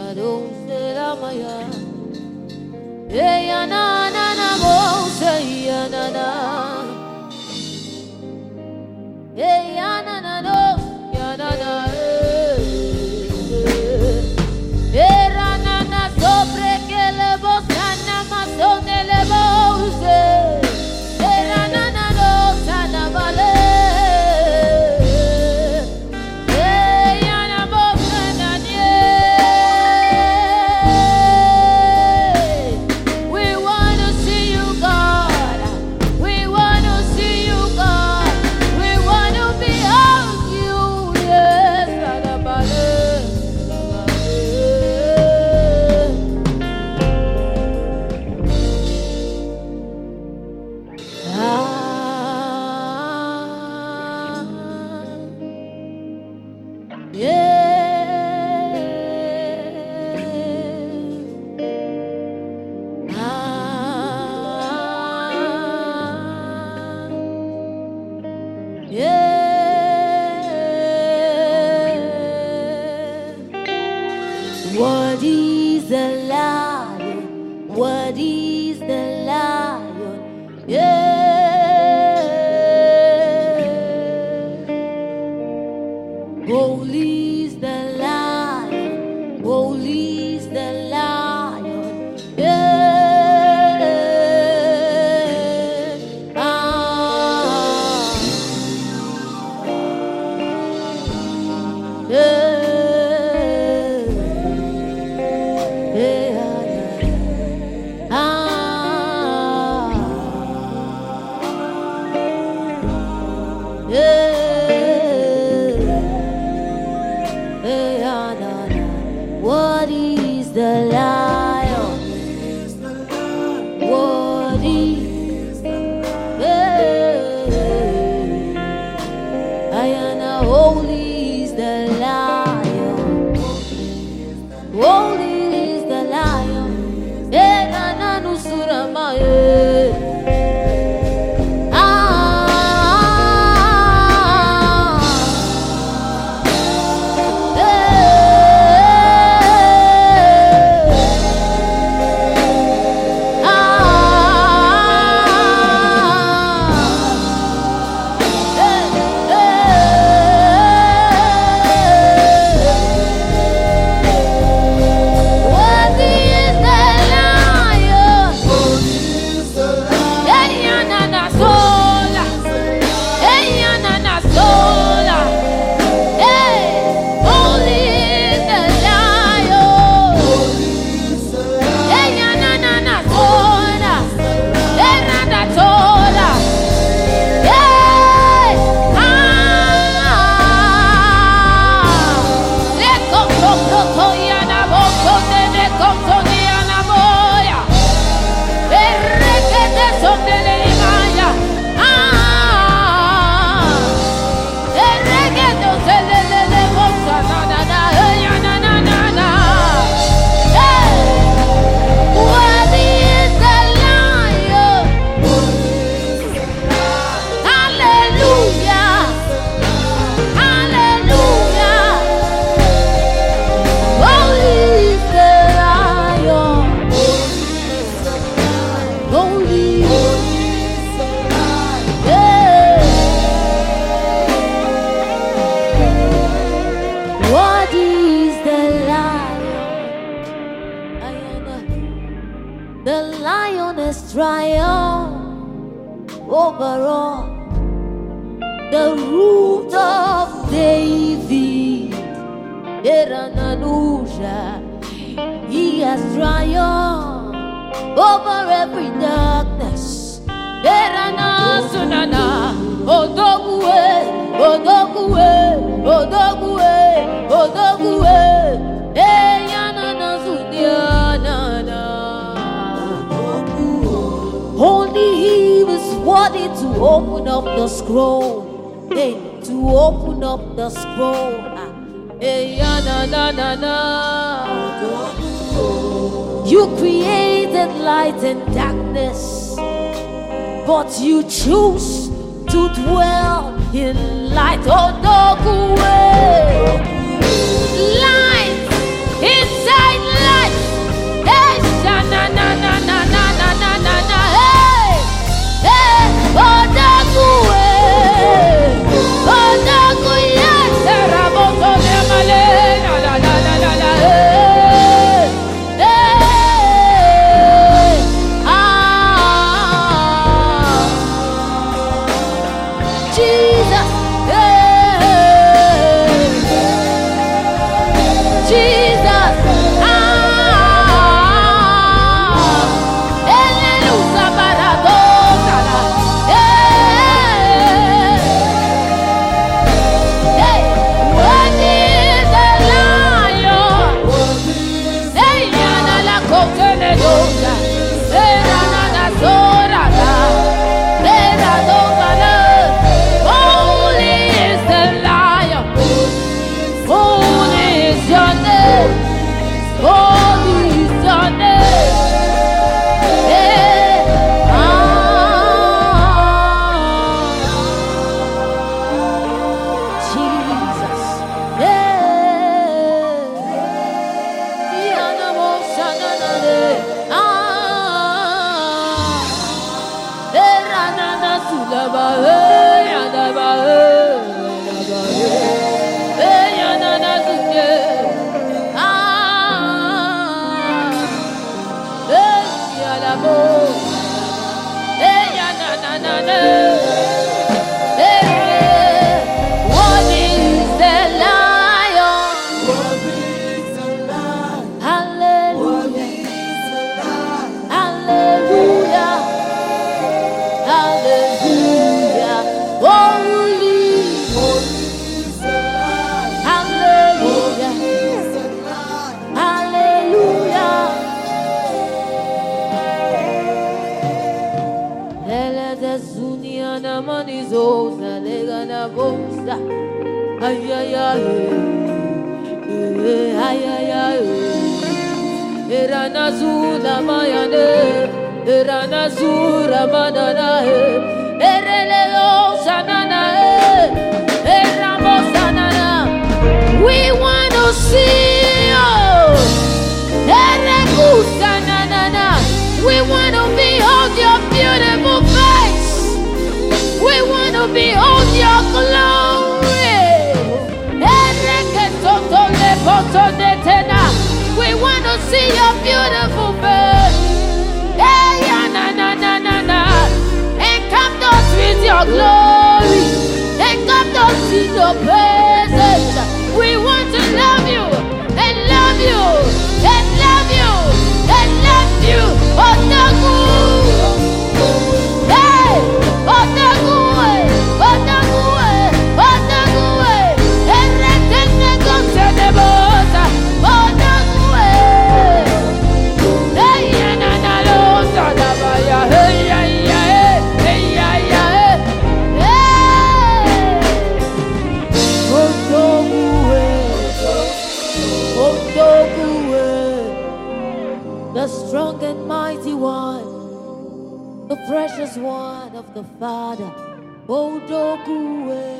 What is the lion? What is the lion? Yeah. Holy is the lion. Holy is the lion. Yeah. Yeah. What is the lion? What is Ayana, holy is the lion. Holy is the lion. Enana nusuramaye. The lion has triumphed over all, the root of David. He has triumphed over every darkness. Only he was worthy to open up the scroll. Hey, to open up the scroll. Hey, you created light and darkness, but you choose to dwell in light. Oh, no way. Light inside legana bosa. Ay ay ay, ay ay ay. Erana zula mayane, erana zura manana, erelelo sanana, eramo sanana. We want to see you. Ereku sanana. We want to behold your beautiful face. We want to behold your glory. We want to see your beautiful face. Encamped us with your glory. Encamped us with your presence. We want to love you and love you and love you and love you. Otaku. Hey, Otaku. Otaku. Otaku. Eretene konsene bosa. Otaku. Hey, na na lo sadabaya. Hey, ya ya. Hey, ya ya. Hey. Otaku. Otaku. The strong and mighty one, the precious one of the Father. Odogu.